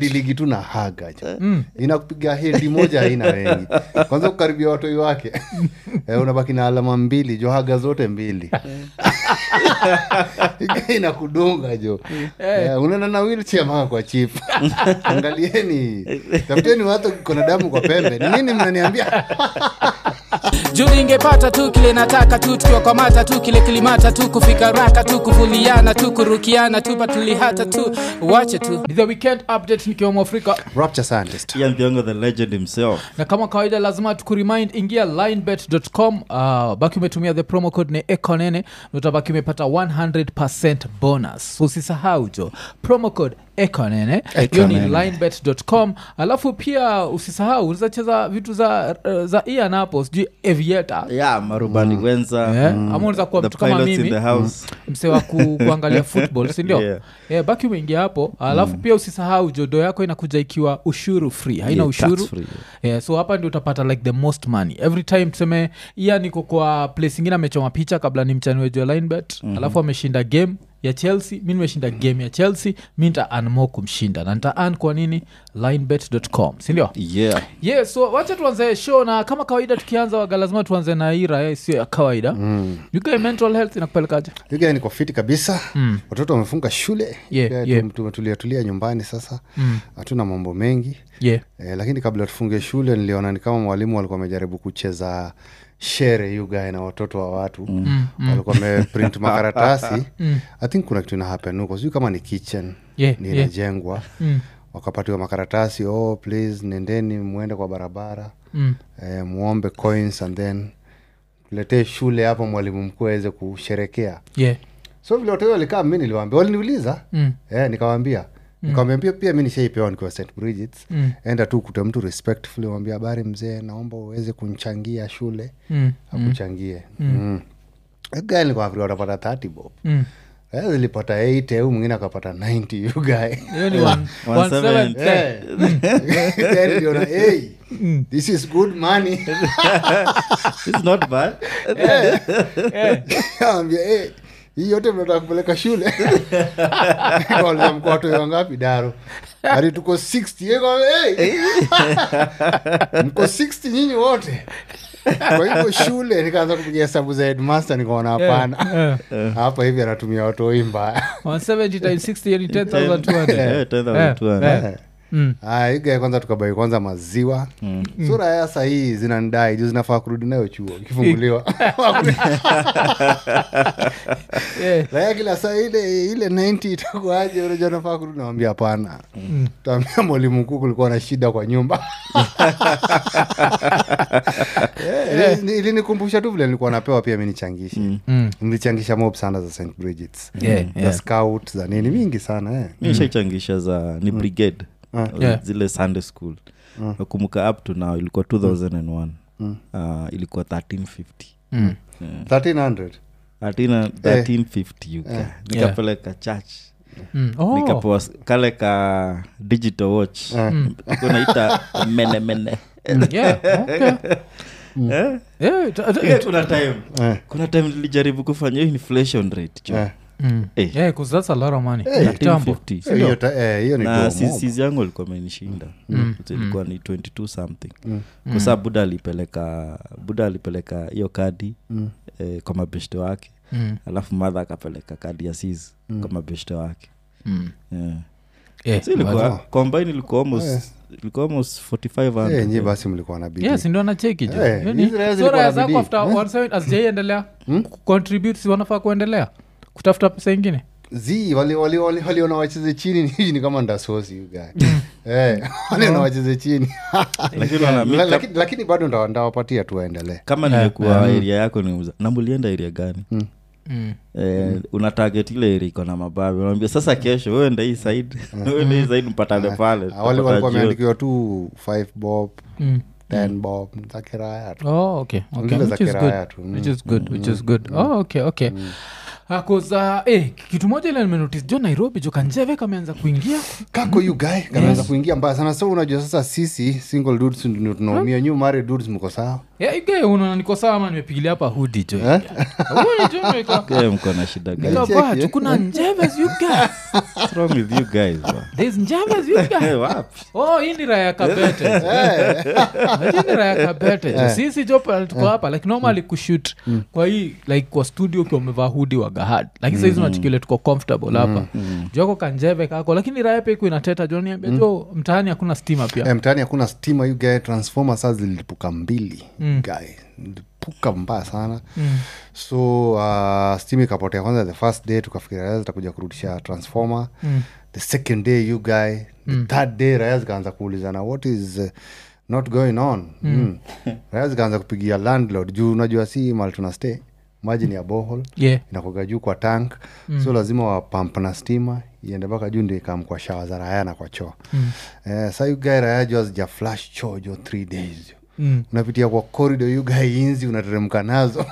ligi tu na haga inakupiga hendi moja haina wengi kwanza kukaribia watu wake unabaki na alama 2 jo haga zote 2 inakudunga jo unaona na wheelchair mama kwa chip angalieni tafuteni watu kuna damu kwa pembe nini mnaniambia juu ingepata tu kile nataka tu tukiwa kwa mata tu kile kilimata tu kufika raka tu kuvuliana tu kurukiana tu patulihata tu watch tu the weekend update nikiwa Mwafrika Rapture Scientist Ian Thiongo the legend himself. na kama kawaida lazima tukuremind ingia linebet.com baki umetumia the promo code ni ekonene utabaki umepata 100% bonus so usisahau jo promo code ekonene hiyo ni linebet.com alafu pia usisahau unaweza cheza vitu za Ian hapo sijui Aviator marubani wenza ama unaweza kuwa mtu kama mimi msewa kuangalia football si ndio baki umeingia hapo alafu pia usisahau jodo yako inakuja ikiwa ushuru free haina ushuru so hapa ndio utapata like the most money every time tuseme Ian niko kwa place nyingine amechoma picha kabla ni mchani wewe linebet alafu ameshinda game ya Chelsea mimi nimeshinda game ya Chelsea mimi nita earn more kumshinda na nita earn kwa nini linebet.com si ndio so wacha tuanze show na kama kawaida tukianza waga lazima tuanze na ira sio ya kawaida yuko mental health inakupelekaje yuko niko fit kabisa watoto wamefunga shule tumetulia nyumbani sasa hatuna mambo mengi lakini kabla tufunge shule niliona ni kama mwalimu alikuwa amejaribu kucheza share you guy na watoto wa watu walikuwa wameprint makaratasi I think kuna kitu ina happen huko sio kama ni kitchen ni inajengwa wakapatiwa makaratasi please nendeni muende kwa barabara muombe coins and then tuletee shule hapo mwalimu mkuu aweze kusherekea so vile watu walikaa mimi niliwaambia waliniuliza nikawaambia nikamwambia pia mimi nishaipewa nikiwa St. Bridget's enda tu kuta mtu respectfully mwambie habari mzee naomba uweze kunichangia shule akuchangie gani kwa Afrika utapata 30 bob nilipata 8 au mwingine akapata 90 you guy hiyo ni 170 this is good money it's not bad hii yote mnataka kupeleka shule kwa mkoto wangapi daro hadi tuko 60 mko 60 nyinyi wote kwa hivyo shule nikaanza kupigia hesabu za headmaster nikaona hapana hapa hivi anatumia watu mbaya 170 times 60 ni 10200 higa kwanza tukabai kwanza maziwa sura ya sasa hii zinandai juu zinafaa kurudi nayo chuo kifunguliwa la kila saa ile 90 itakuaje unajua nafaa kurudi naambia hapana tuambia mwalimu mkuu kulikuwa na shida kwa nyumba ili nikumbusha tu vile nilikuwa napewa pia mimi nichangishe nilichangisha mob sana za St. Bridget's za scout za nini mingi sana mimi nishachangisha za ni brigade zile Sunday school nakumbuka up to now ilikuwa 2001 ilikuwa 1350 1350 nikapeleka church nikapewa kale ka digital watch kunaita mene kuna time nilijaribu kufanya inflation rate because that's a lot of money. 1350 na sisi yangu ilikuwa imenishinda ilikuwa ni 22 something kwa sababu buda alipeleka hiyo kadi kwa mabeshte wake alafu mother akapeleka kadi ya sisi kwa mabeshte wake so ilikuwa combine ilikuwa almost 4500 nje basi mlikuwa na bidii yes ndio na cheki jo sura zako after 17 asijeendelea contribute si wanafaa kuendelea kutafuta pesa nyingine waliona wacheze chini ni kama ndasosi you guy waliona wacheze chini lakini bado ndawapatia tu waendelee kama nimekuwa area yako niuza na mulienda area gani una target ile area iko na mababi unaambia sasa kesho wewe ndio hii side mpatane pale walikuwa wameandikiwa tu 5 bob 10 bob zakiraya okay which is good okay Akoza kitu moja ile nimenotice jo Nairobi jo Kanjeve kameanza kuingia kako you guy kameanza kuingia mbaya sana so unajua sasa sisi single dudes ndio tunaumia new married dudes mko sawa unaona niko sawa ama nimepigilia hapa hudi jo mko na shida gani kuna njeves you guys what's wrong with you guys there's njeves you guys hii ni raya kabete hii ni raya kabete sisi jo tuko hapa like normally kushoot kwa hii like kwa studio kwa umevaa hudi wa gahad lakini sasa hizo unachikile tuko comfortable hapa joko kanjeve kako lakini raya pia iko inateta jo niambia jo mtaani hakuna stima pia mtaani hakuna stima you guys transformer sasa zilipuka 2 guy puka mbaya sana so steam ikapotea kwanza the first day tukafikiria raya zitakuja kurudisha transformer the second day you guy the third day raya zikaanza kuulizana what is not going on raya zikaanza kupigia landlord juu unajua si mali tuna stay maji ni ya bohol inakoga juu kwa tank so lazima wapamp na stima iende mpaka juu ndio ikam kwa shawa za raya na kwa choo sa you guy raya juu hazija flash choo jo 3 days unapitia kwa corridor you guy inzi unateremka nazo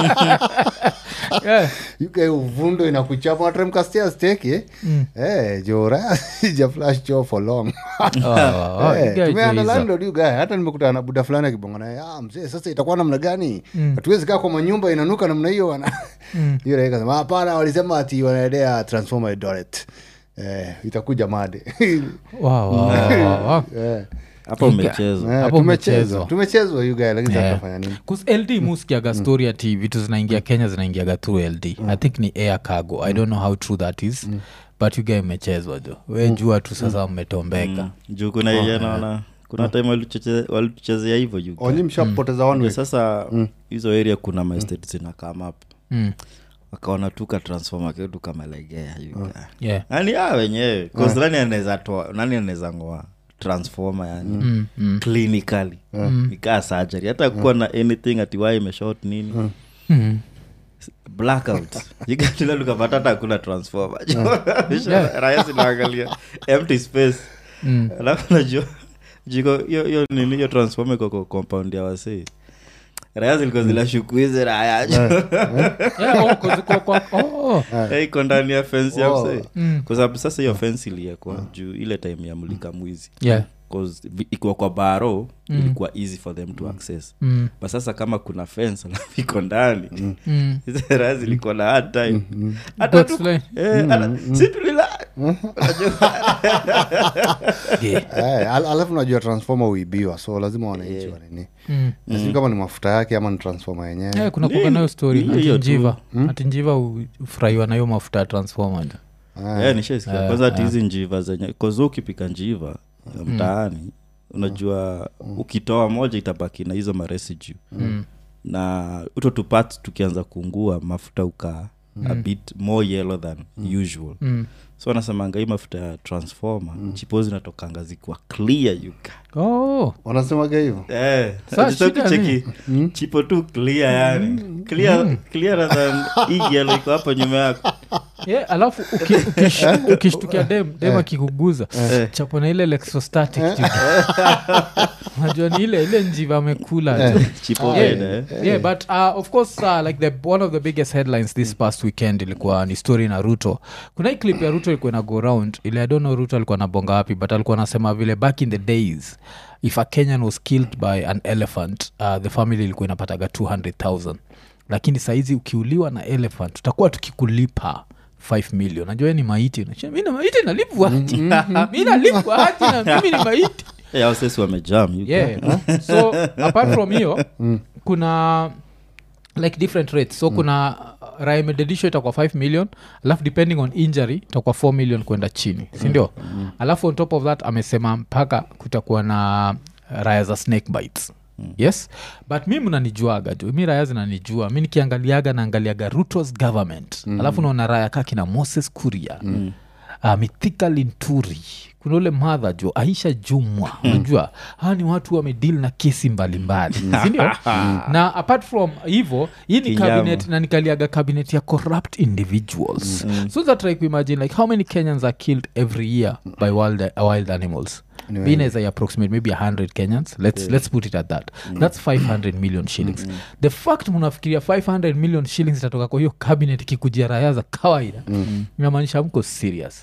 you guy uvundo inakuchapa unateremka stairs teke jo raya hazija flash choo for long tumeana landlord you guy hata nimekutana na buda fulani akibonga naye mzee sasa itakuwa namna gani hatuwezi kaa kwa manyumba inanuka namna hiyo wana hiyo raya kasema hapana walisema ati wanaendea transformer Eldoret itakuja made hapo tumechezwa you guy lakini tutafanya nini cuz LD muskiaga story ati vitu zinaingia Kenya zinaingiaga through LD I think ni air cargo I don't know how true that is but you guy mmechezwa jo wewe jua tu sasa mmetombeka juu kuna yeye naona kuna time walituchezea hivyo you guy only mshapoteza one way sasa hizo area kuna my estate zina come up wakaona tuka transformer kitu kama legea you guy yani wenyewe cause nani anaweza ngoa transformer yani clinically ikaa surgery hata kuwa na anything ati why imeshort nini blackout yikatila lukapata hata kuna transformer raya zinaangalia empty space alafu najua jiko hiyo nini hiyo transformer kwa compound ya wase raya zilikuwa zilashuku hizi raya iko ndani ya fence ya mse kwa sababu sasa hiyo fence ilikuwa juu ile time ya mulika mwizi because iko kwa baro ilikuwa easy for them to access but sasa kama kuna fence alafu iko ndani hizo raya zilikuwa na hard time hata tu situlila alafu unajua transformer uibiwa so lazima wananchi wanini sio kama ni mafuta yake ama ni transformer yenyewe kuna kuka nayo story ati njiva ufurahiwa na hiyo mafuta ya transformer nishaisikia kwanza ati hizi njiva zenye cause ukipika njiva mtaani unajua ukitoa moja itabaki na hizo maresidue na uto two parts tukianza kuungua mafuta uka a bit more yellow than usual so wanasemanga hii mafuta ya transformer chipo zinatokanga zikuwa clear you guy wanasemaga hivyo sasa cheki chipo tu clear yani clearer than hii yellow iko hapo nyuma yako alafu ukishtukia dem akikuguza chapo na ile electrostatic unajua ni ile njiva amekula chipo but of course like one of the biggest headlines this past weekend ilikuwa ni story na Ruto. Kuna hii clip ya Ruto ilikuwa na go round ile I don't know Ruto alikuwa anabonga wapi but alikuwa anasema vile back in the days if a Kenyan was killed by an elephant the family ilikuwa inapataga 200,000 lakini saizi ukiuliwa na elephant tutakuwa tukikulipa 5 million. Najua ni maiti. Mimi na maiti nalipwa. Mimi nalipwa hati na mimi ni maiti. Sisi wamejam. So apart from hiyo kuna like different rates. So kuna raya mededisho itakuwa 5 million, alafu depending on injury itakuwa 4 million kwenda chini. Si ndio? Alafu on top of that amesema mpaka kutakuwa na raya za snake bites. Yes, but mimi mnanijuaga tu, mimi raya zinanijua. Mimi nikiangaliaga naangaliaga Ruto's government. Alafu naona raya kaki na Moses Kuria, Mithika Linturi, kuna ule mother jo Aisha Jumwa. Unajua hawa ni watu wamedeal na kesi mbalimbali, si ndio? Na apart from hivyo, hii ni cabinet na nikaliaga cabinet ya corrupt individuals. So that try to imagine like how many Kenyans are killed every year by wild animals. Being as I approximate maybe 100 Kenyans, let's put it at that. That's 500 million shillings. The fact munafikiria 500 million shillings itatoka kwa hiyo cabinet kikujia raya za kawaida, inamaanisha mko serious.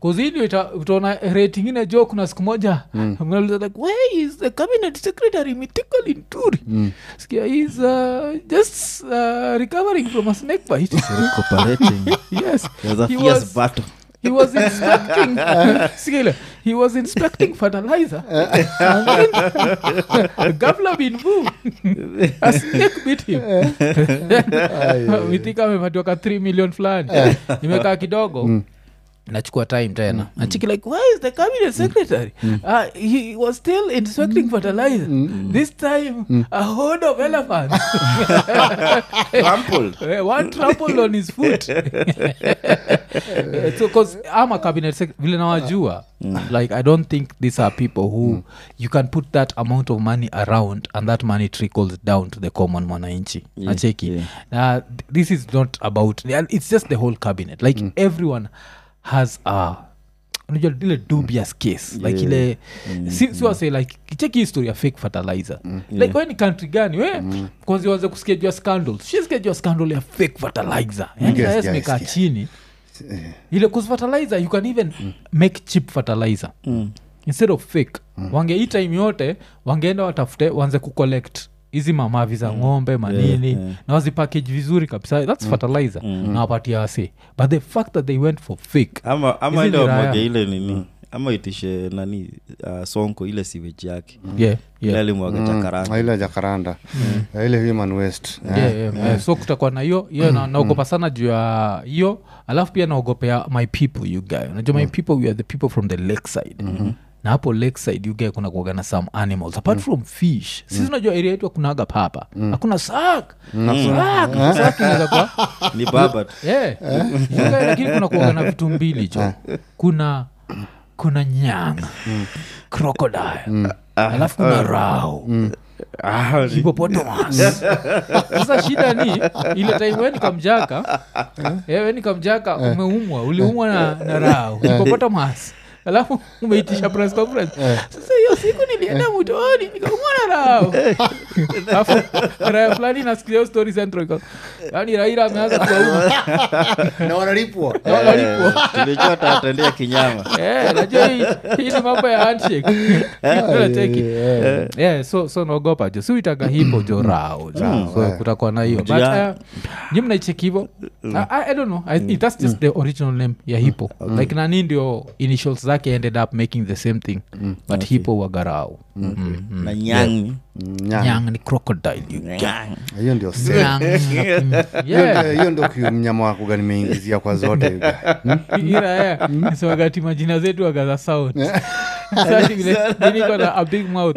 cause hii utaona rate ingine jo kuna siku moja mnauliza like where is the cabinet secretary Mithika Linturi sikia he's just recovering from a snake bite recuperating yes there's a fierce battle he was inspecting he was inspecting fertilizer and then Gavla bin Vu a snake bit him Mithika amepatiwa ka 3 million fulani imekaa kidogo nachukua time tena nachiki like why is the cabinet secretary he was still inspecting fertilizer this time a horde of elephants one trampled on his foot so because I'm a cabinet secretary vile nawajua like I don't think these are people who you can put that amount of money around and that money trickles down to the common mwananchi nacheki this is not about it's just the whole cabinet like everyone has unajua ile dubious case like ile si wase like check history ya fake fertilizer like when country gani we kwanza waanze kusikia juu scandals she's get your scandal ya fake fertilizer yes meka chini ile cause fertilizer you can even make cheap fertilizer instead of fake wange time yote wangeenda watafute waanze kucollect hizi mamavi za ng'ombe manini na wazipackage vizuri kabisa that's fertilizer na wapatia wase but the fact that they went for fake ama ile mwage ile nini ama itishe nani sonko ile sewage yake ile mwage jacaranda ile jacaranda ile human waste so kutakuwa na hiyo naogopa sana juu ya hiyo alafu pia naogopea my people you guys unajua my people we are the people from the lakeside na hapo lakeside you get kuna kuogana some animals apart from fish sisi unajua area yetu kunaga papa hakuna shark inaweza kwa ni baba lakini kuna kuogana vitu mbili jo kuna nyanga crocodile alafu kuna rao hippopotamus sasa shida ni ile time weni kamjaka uliumwa na rao hippopotamus alafu umeitisha press conference sasa hiyo siku nilienda mtoni nikamwona rao alafu raya fulani nasikia story central yani Raila ameanza kuuma na wanalipwa tulijua tatendea kinyama najua hii ni mambo ya handshake so naogopa jo si itaga hipo jo rao so kutakuwa na hiyo but nyinyi mnaicheki hivyo I don't know that's just the original name ya hipo like nani ndio initials zake ended up making the same thing but hipo wa garao na nyang ni crocodile hiyo ndio hiyo ndio mnyama wako gani meingizia kwa zote ila so wakati majina zetu wagaza sound sasa vile niko na a big mouth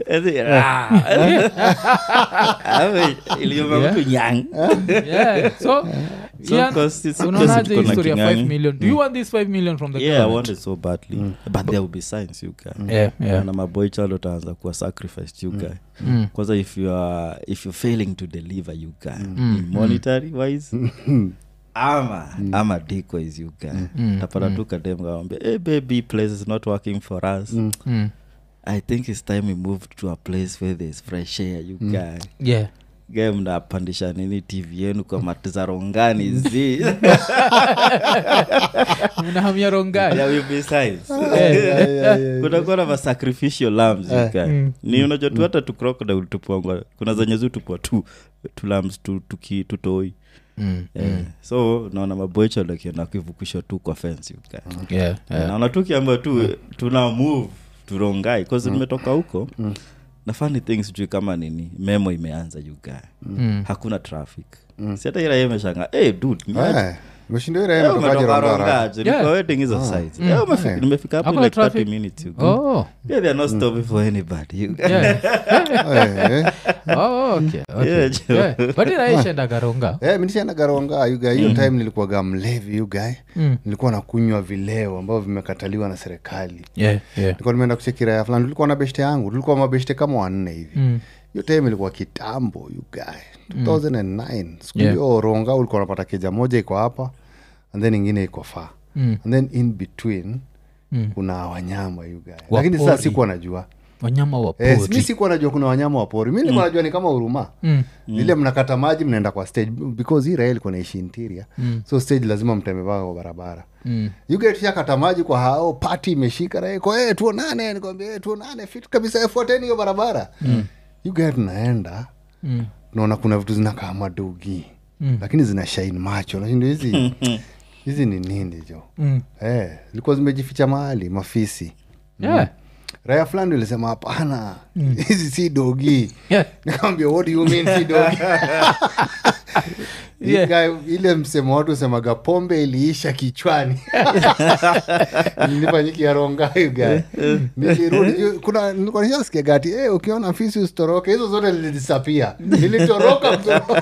iliyoma mtu nyang so unaonaje history ya 5 million do you want this 5 million from the government? I want it so badly but there will be signs you guys na maboy child utaanza kuwa sacrificed you guys kwanza if you're failing to deliver you guys monetary wise ama diko is you guys tapata tu kadem kaambia hey baby place is not working for us I think it's time we move to a place where there's fresh air you guys game na pandisha nini TV yenu kwa matiza rongani zi mnahamia rongani will be size kutakuwa na sacrificial lambs ni unajua tu hata tu crocodile tupongwa kuna zenye zu tupo tu lambs tutoi so naona maboicho lakiona kivukisha tu kwa fence naona tukiamba tu tuna move turongai because nimetoka huko na funny things juu kama nini memo imeanza you guy hakuna traffic si hata ila yemeshanga dude Meshindo ile mtokaje ronga niko wedding hizo size nimefika hapo like 30 minutes yeah they are not stopping for anybody okay but inaisha garonga mimi nishaenda garonga you guy hiyo time nilikuwa gamlevi you guy nilikuwa nakunywa vileo ambao vimekataliwa na serikali nilikuwa nimeenda kuchekira ya fulani tulikuwa na beshte yangu tulikuwa mabeshte kama 4 hivi hiyo time ilikuwa kitambo you guy 2009 siku hiyo ronga ulikuwa unapata keja moja iko hapa and then ingine iko far and then in between kuna wanyama you guy lakini sasa sikuwa najua wanyama wa pori. Mi sikuwa najua kuna wanyama wa pori. Mi nilikuwa najua ni kama Huruma. Ile mnakata maji mnaenda kwa stage because hii rail ilikuwa naishi interior. So stage lazima mtembea kwa barabara. You get kata maji kwa hao party imeshika rail kwa tuonane, nikwambia tuonane fit kabisa fuateni hiyo barabara. You get naenda. Naona kuna vitu zinakaa madogi. Lakini zina shine macho. Ndio hizi ni nini jo? Zilikuwa zimejificha mahali mafisi. Raya fulani ilisema hapana, hizi si dogi. Nikamwambia what do you mean si dogi? Ile msemo watu semaga pombe iliisha kichwani. Nilifanyiki ya ronga you guy. Nilirudi nilikuwa nishasikia gati ukiona fisi usitoroke, hizo zote zilidisappear. Nilitoroka.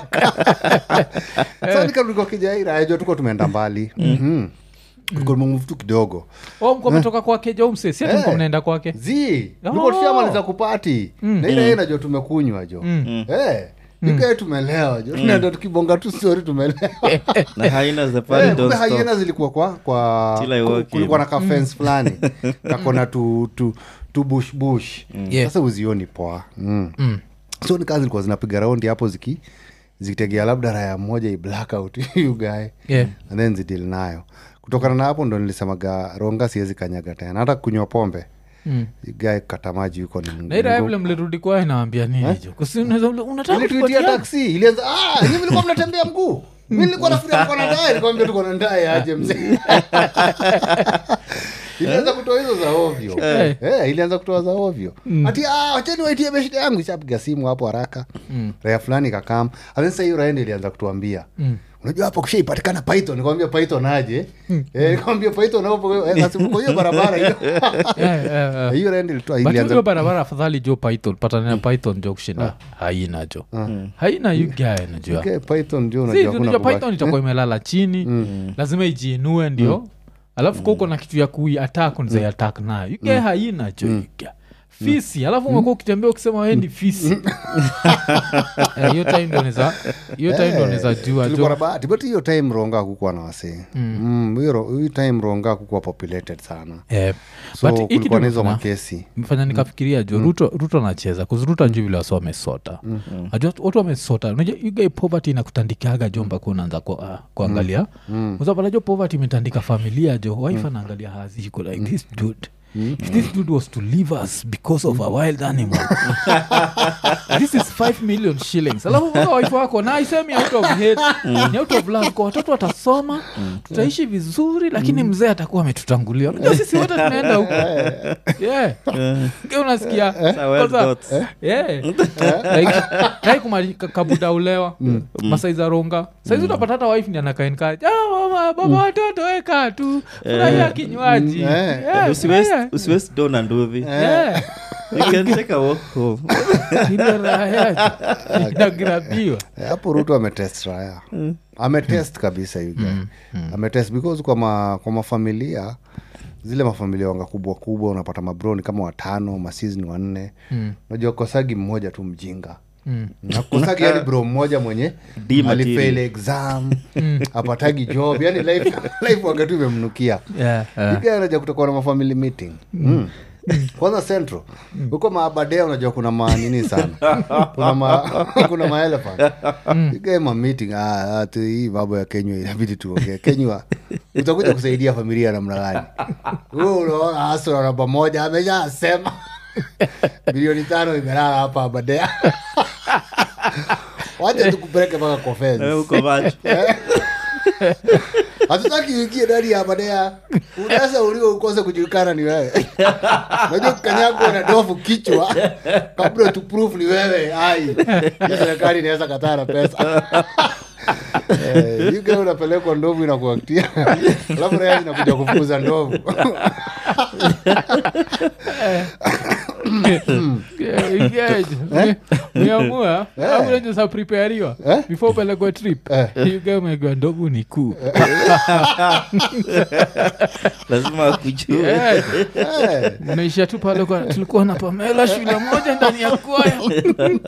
Sasa nikarudi Kijaira, ajo tuko tumeenda mbali. Kulikuwa mtu kidogo. Mko metoka kwake jo mse, si tuko mnaenda kwake. Niko tushamaliza kupati. Na ile yeye najua tumekunywa jo. Nikae tumelewa jo. Tunaenda tukibonga tu story tumelewa. Na hyenas the party don't stop. Hyenas zilikuwa kwa kulikuwa na fence fulani. Kakona tu bush. Sasa uzioni poa. So ni kazi zilikuwa zinapiga round hapo zikitegea labda raya moja i blackout you guy. And then zidil nayo. Kutokana na hapo ndo nilisemaga ronga siwezi kanyaga tena hata kunywa pombe. Guy kata maji yuko ni Mungu. Na ile vile mlirudi kwa inawaambia nini jo? Kwa sababu unataka kutia taxi ilianza nyinyi mlikuwa mnatembea mguu. Mimi nilikuwa nafikiria mko na ndai, nikwambia tuko na ndai aje mzee. Ilianza kutoa hizo za ovyo. Ilianza kutoa za ovyo. Ati acheni waitie beshte yangu ishapiga simu hapo haraka. Raya fulani kakam. Sasa hiyo Raya ilianza kutuambia. Unajua hapo kushaipatikana python, nikwambia python aje. Nikwambia python hapo kwa hiyo barabara hiyo. Hiyo Raya ilitoa ilianza. Hiyo barabara afadhali jo python, patana na python jo kushinda haina jo. Haina you guy unajua. Okay, python jo unajua kuna python itakuwa imelala chini. Lazima ijiinue ndio. Alafu kuko na kitu ya kui-attack unaweza attack nayo. You get haina jo. Fisi, alafu umekuwa ukitembea ukisema wewe ni fisi. Hiyo time ndo unaweza jua jo. But hiyo time ronga hakukuwa na wasee. Hiyo time ronga hakukuwa populated sana. So kulikuwa na hizo makesi. Mfanya nikafikiria jo Ruto anacheza kuzuruta njoo vile wasome wamesota. Ajua watu wamesota. Unajua you guy poverty inakutandikaga jo mpaka unaanza kuangalia. Unapata jo poverty imetandika familia jo. Wife anaangalia hazi iko like this dude. If this dude was to leave us because of a wild animal, this is 5 million shillings. Alafu kwa wife wako na isemi out of hate, ni out of love. Kwa watoto watasoma, tutaishi vizuri, lakini mzee atakuwa ametutangulia. Unajua sisi wote tunaenda huko. Kile unasikia kwanza like kumali kabuda ulewa masaiza ronga. Saizi utapata hata wife ni anakaenka. Mama baba watoto weka tu. Furahia kinywaji. Usiwezi dona nduvi. You can take a walk home. Inagrabiwa. Hapo Ruto ametest Raya. Ametest kabisa yuga. Ametest because kwa mafamilia zile mafamilia wanga kubwa unapata mabroni kama 5, masizini 4. Unajua kosagi mmoja tu mjinga. Nakosagi yani bro mmoja mwenye alifail exam apatagi job yani life wakati imemnukia. Yuga anaja kutakuwa na family meeting. Kwanza Central huko maabadea unajua kuna manini sana. Kuna maelephant. Igema meeting tu hii baba ya Kenya inabidi tuongee. Kenya utakuja kusaidia familia namna gani? Wewe unaona hasa na pamoja ameshasema bilioni 5 imelala hapa abadea. Wacha tukupeleke mpaka kwa fence. Huko macho. Hatutaki uingie ndani ya badea. Unaweza ulio ukose kujulikana ni wewe. Unajua kanyago na dofu kichwa kabla tu proof ni wewe. Serikali inaweza kataa na pesa. Yuga unapelekwa ndovu inakuaktia. Alafu Raya inakuja kufukuza ndovu. Umeamua au unaweza prepareiwa before upelekwe trip. Yuga umegwa ndovu ni kuu. Lazima kujue. Unaisha tu pale kwa tulikuwa na Pamela shule moja ndani ya kwaya.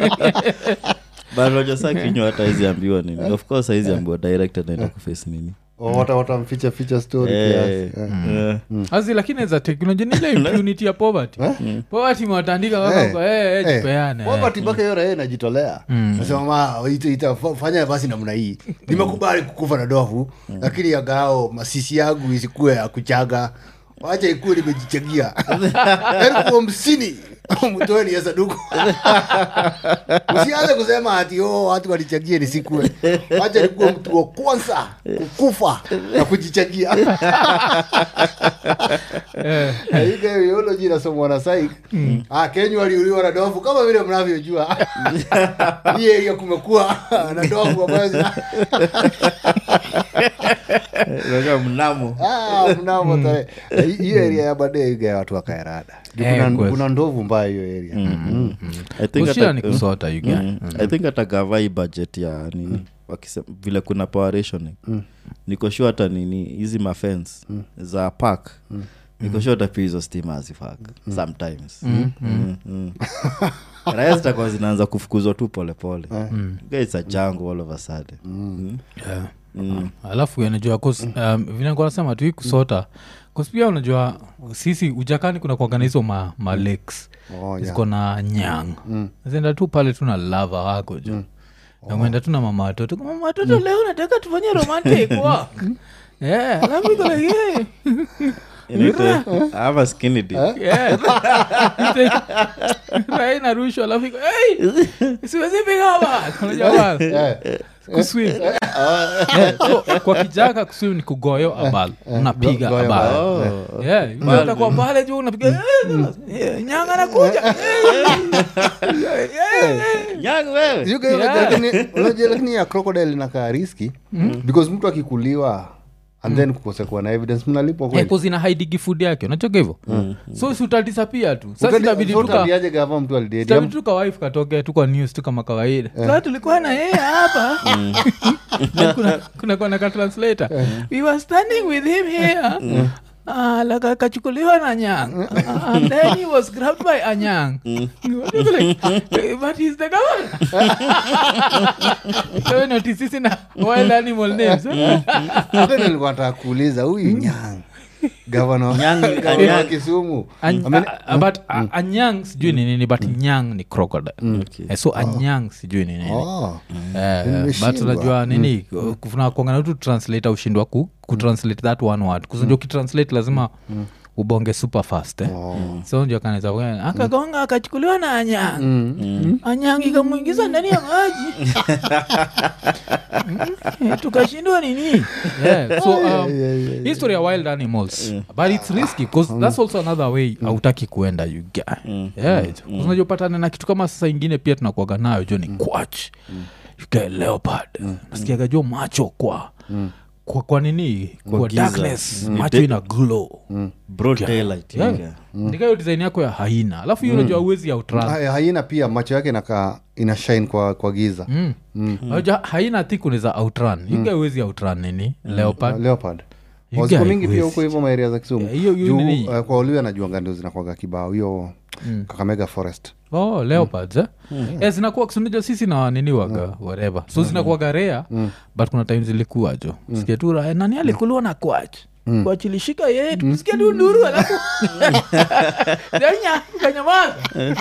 Bado sasa kinywa hata hizi ambiwa nini. Of course hizi ambiwa director naenda kuface nini. watamficha ficha story kiasi. Azi lakini za teknolojia ni ile impunity ya poverty. Poverty mwatandika wako jipeane. Poverty baka yora yeye anajitolea. Nasema mama itafanya basi namna hii. Nimekubali kukufa na ndovu lakini yagao masisi yangu isikue ya kuchaga. Wacha ikue nimejichagia. Elfu 50 mtoeni ya saduku. Usianze kusema ati watu walichagia nisikue. Wacha nikuwe mtu wa kwanza kukufa na kujichagia. Hii biology inasomwa na psych. Kenya waliuliwa na ndovu kama vile mnavyojua. Hii area kumekuwa na ndovu ambazo mnamo tare. Hii area ya baadaye watu wakaerada. Kuna ndovu mbaya hiyo area. I think atagava budget ya nini wakisema vile kuna power rationing. Niko sure hata nini hizi mafence za park. Niko sure hata hizo stima zifaka sometimes. Raya zitakuwa zinaanza kufukuzwa tu pole pole. It's a jungle all of a sudden. Alafu unajua vile nilikuwa nasema tu kusota kwa pia unajua sisi ujakani kuna kuangana ma lakes ziko na nyang. Zenda tu pale tuna lava wako jo. Na mwenda tu na mama watoto leo nataka tufanye romantic walk. Alafu iko like I have a skinny dick. Rai na rusho alafu iko siwezi piga hapa. Unajua kuswim. So, kwa kijaka kuswim ni kugoyo abal. Unapiga abal. Mbona kwa pale juu unapiga nyanga na kuja. Nyanga wewe. Unajua lakini ya crocodile inakaa risky because mtu akikuliwa and then kukosekwa na evidence mnalipwa kweli. Kwa zina hide food yake unachoka hivyo. So si utadisappear tu. Sasa inabidi tukabiaje gava mtu alidedi. Sasa tuka wife katoke tu kwa news tu kama kawaida. Sasa tulikuwa na yeye hapa. Kuna ka translator. We were standing with him here. Laka kachukuliwa na nyang. And then he was grabbed by a nyang. Like, but he's the governor. So notice na wild animal names. Ndio nilikuwa nataka kuuliza huyu nyang. Governor nyang Kisumu. But anyang sijui ni nini but nyang ni crocodile. So anyang sijui ni nini. But unajua nini kuna kuangana tu translator ushindwa kutranslate that one word. Kuzunjo kitranslate lazima ubonge super fast so ndio kanaweza kuona akagonga akachukuliwa na anyang. Anyang ikamuingiza ndani ya maji. Tukashindwa nini. So history of wild animals but it's risky because that's also another way hautaki kuenda you get. Unajua patana na kitu kama sasa ingine pia tunakuaga nayo jo ni quach. You get leopard. Nasikia gajo macho kwa nini kwa darkness macho ina glow broad daylight ndika hiyo design yako ya haina alafu hiyo unajua uwezi ya outrun haina pia macho yake ina shine kwa giza unajua haina thiku ni za outrun hiyo uwezi ya outrun nini leopard waziko mingi pia huko hivyo maeria za Kisumu juu kwa Oliwe anajuanga ndio zinakuwaga kibao hiyo Kakamega Forest leopards zinakuwa kusunija sisi na nini waga whatever so zinakuwaga rare but kuna time zilikuwa jo sikia tu nani alikuliwa na quach quach ilishika yeye tusikia tu nduru alafu danya kanyamaza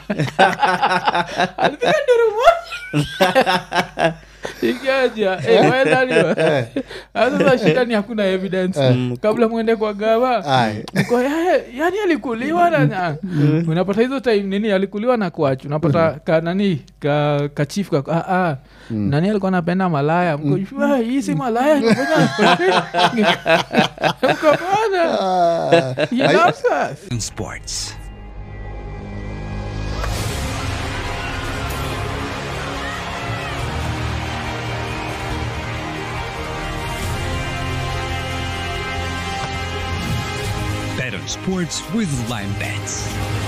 alipika nduru moja ikaja waendani sasa shida ni hakuna evidence kabla muende kwa gava niko yani alikuliwa na unapata hizo time nini alikuliwa na kwachu unapata nani ka chief nani alikuwa anapenda malaya mko hii si malaya mko bana sports. Bet on sports with Lime Bets.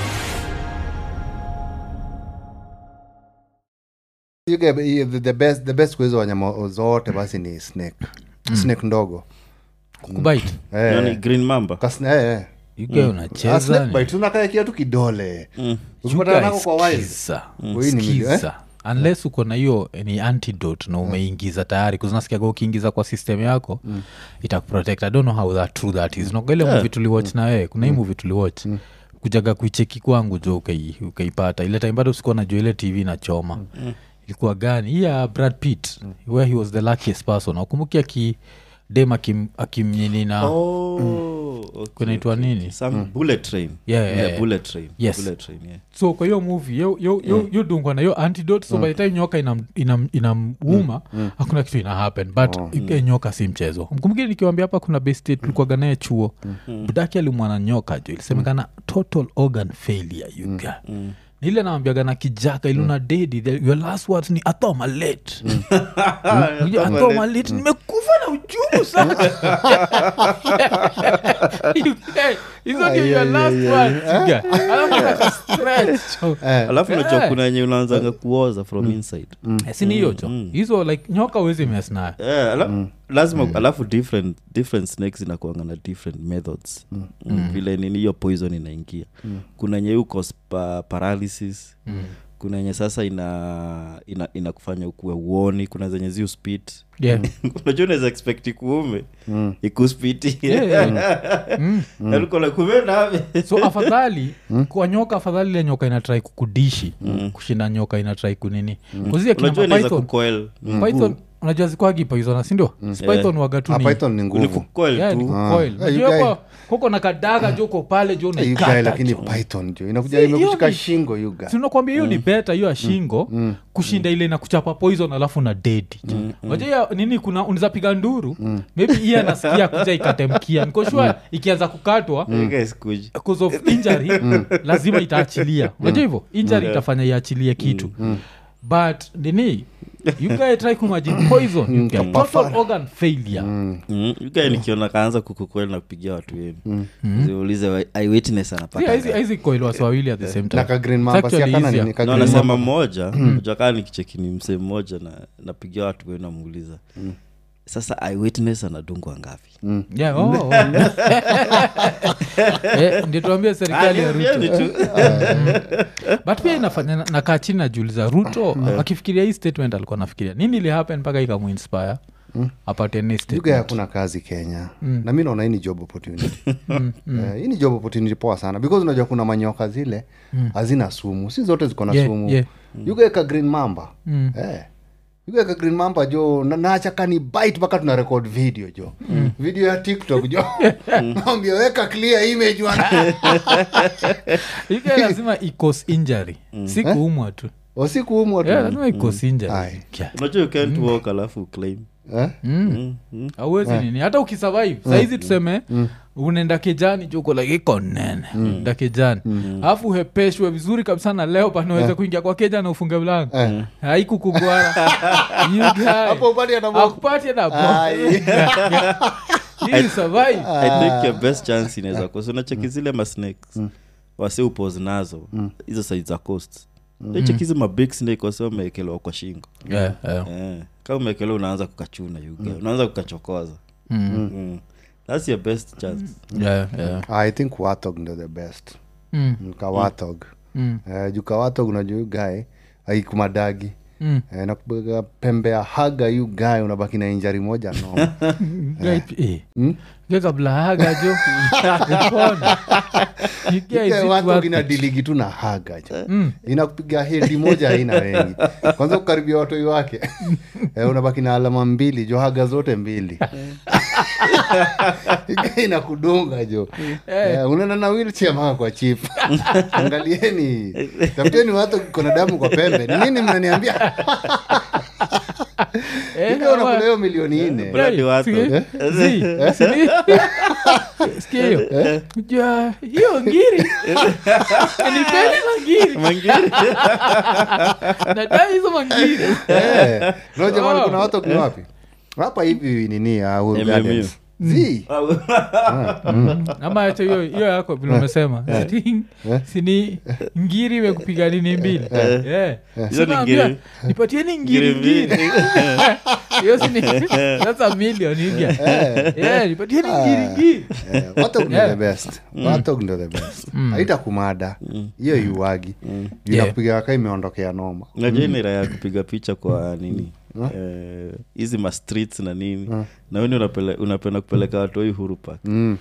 You get the best kuweza wanyama zote basi ni snake. Snake ndogo. Kubite. Nani green mamba? Kasne Yuke unacheza. Snake bite unakaa kiatu kidole. Ukipata nako kwa wild. Skiza. unless uko na hiyo ni antidote na umeingiza tayari kuzinasikiaga ukiingiza kwa system yako itakuprotect. I don't know how that true that is. Nogele movie tuliwatch na wewe, kuna hii movie tuliwatch kujaga kuicheki kwangu jo ukaipata ile time bado sikuwa najua ile TV na choma ilikuwa gani hii ya Brad Pitt where he was the luckiest person. Ukumbukia dem akimnyini na okay, kunaitwa nini some bullet train bullet train yes. Bullet train yeah. So kwa hiyo movie yo dungwa na yo antidote so by the time nyoka inamuuma hakuna kitu ina happen but nyoka si mchezo. Mkumbuki nikiwaambia hapa kuna best tulikuwa naye chuo budaki alimwana nyoka jo ilisemekana total organ failure you got ile naambiaga na kijaka iluna dedi your last words ni atoma late atoma late nimekufa na uchungu sana hizo ndio your last words alafu unajua kuna yenye unaanza kuoza from inside sini hiyo jo hizo like nyoka uwezi mess nayo lazima alafu different snakes inakuanga na different methods vile nini hiyo poison inaingia kuna yenye uko paralysis kuna yenye sasa inakufanya ukuwe uoni kuna zenye ziu spit unajua unaweza expect kuume ikuspiti alikola kumena so afadhali kwa nyoka afadhali ile nyoka inatry kukudishi kushinda nyoka inatry kunini kuzia kina python unajua zikwagi poison si ndio python wagatuni python ni nguvu coil koko na kadaga joko pale jo unaikata lakini python jo inakuja imekushika shingo yuga si unakwambia hiyo ni better hiyo shingo kushinda ile na kuchapa poison alafu na dead unajua nini kuna unaweza piga nduru maybe yeye anasikia kuja ikatemkia niko sure ikianza kukatwa because of injury lazima itaachilia unajua hivyo injury itafanya iachilie kitu but nini you guys try kumagine poison you get total organ failure you guys nikiona kaanza kukukweli na kupigia watu wenu ziulize eyewitness anapata hizi koilo waswahili at the same time na ka green mamba si kana nini ka green mamba mmoja unajua nikicheki ni msemo mmoja na napigia watu wenu namuuliza sasa eyewitness anadungwa ngapi ndio tuambie serikali ya Ruto but pia inafanya nakaa chini najiuliza Ruto akifikiria hii statement alikuwa nafikiria nini ili happen mpaka ikamuinspire apate ni statement yuga hakuna kazi Kenya na mimi naona hii ni job opportunity hii ni job opportunity poa sana because unajua kuna manyoka zile hazina sumu si zote ziko na sumu yuga ka green mamba yuga green mamba jo naacha kani bite mpaka tuna record video jo video ya TikTok jo naambia weka clear image wana yuga lazima cause injury si kuumwa tu usikuumwa tu lazima cause injury unajua you can't walk alafu claim hauwezi nini hata ukisurvive saizi tuseme unaenda kijani joko like iko nene nda kijani alafu hepeshwe vizuri kabisa na leo panaweza kuingia kwa keja na ufunge mlango haikukugwara hapo upati na you survive. I think your best chance inaweza kwa unacheki zile ma snakes wase upose nazo hizo size za coast cheki hizo big snake wase wameekelewa kwa shingo kama umekelewa unaanza kukachuna unaanza kukachokoza that's your best chance I think warthog ndio the best warthog juka warthog unajua guy haikumadagi na kupiga pembe ya haga you guy unabaki na injury moja no kabla haga jo upona watu kina diligi tu na haga jo inakupiga hedi moja haina wengi kwanza kukaribia watu wake unabaki na alama mbili jo haga zote mbili inakudunga jo unaenda na wheelchair mama kwa chip angalieni tafuteni watu kuna damu kwa pembe ni nini mnaniambia ndio unakula hiyo milioni 4 Brad watu sikio hiyo ngiri nipende mangiri nadai hizo mangiri no jamani kuna watu ni wapi hapa hivi nini au gardens ama hata hiyo yako vile umesema sini ngiri imekupiga nini mbili nipatie nipatieni ngiri Hiyo si that's a million ingia. Nipatie ringi. Watog ndio the best. Watog ndio the best. Haita kumada. Hiyo yuwagi. Inakupiga kama imeondokea noma. Unajua ni raha kupiga picha kwa nini? Hizi ma streets na nini. Na wewe unapenda kupeleka watu Uhuru Park.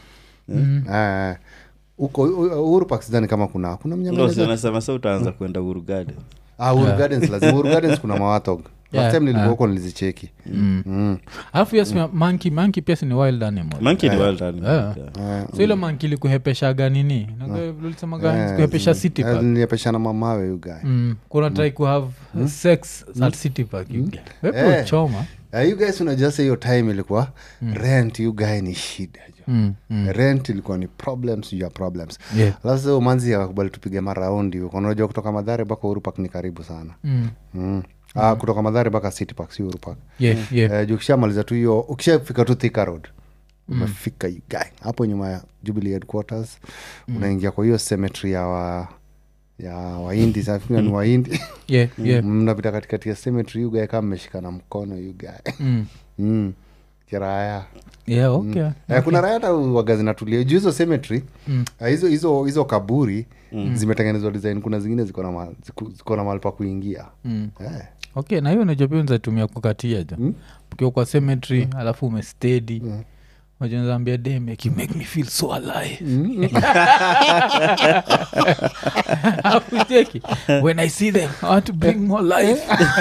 Uko Uhuru Park sidhani kama kuna mnyama. Ndio unasema sasa utaanza kwenda Uhuru Gardens. Uhuru Gardens lazima. Uhuru Gardens kuna mawatog. Time nilikuwa huko nilizicheki. Alafu yes monkey pia ni wild animal. Monkey ni wild animal. So ile monkey likuhepeshaga nini? Ulisema gani kuhepesha city park? Nilipesha na mamawe you guy. Kuna try to have sex at city park you guy. Wewe choma. You guys unajua hiyo time ilikuwa rent you guy ni shida. Rent ilikuwa ni problems ya problems. Lazima umanzi akakubali tupige maraundi huko. Unajua kutoka Mathare mpaka Uhuru Park ni karibu sana. Kutoka Mathare mpaka City Park si Uhuru Park. Ukishamaliza tu hiyo ukishafika tu Thika Road. Umefika you guy. Hapo nyuma ya Jubilee Headquarters unaingia kwa hiyo cemetery ya Wahindi safi ni Wahindi. Mnapita katikati ya cemetery you guy kama mmeshikana mkono you guy. Kiraya. Okay. Kuna raya hata wagazi natulia juu hizo cemetery. Hizo kaburi zimetengenezwa design, kuna zingine ziko na mahali pa kuingia. Okay, na hiyo unajua pia unatumia kukatia jo. Ukiwa kwa cemetery alafu umesteady. Wajenza ambia dem you make me feel so alive. Cheki. When I see them I want to bring more life.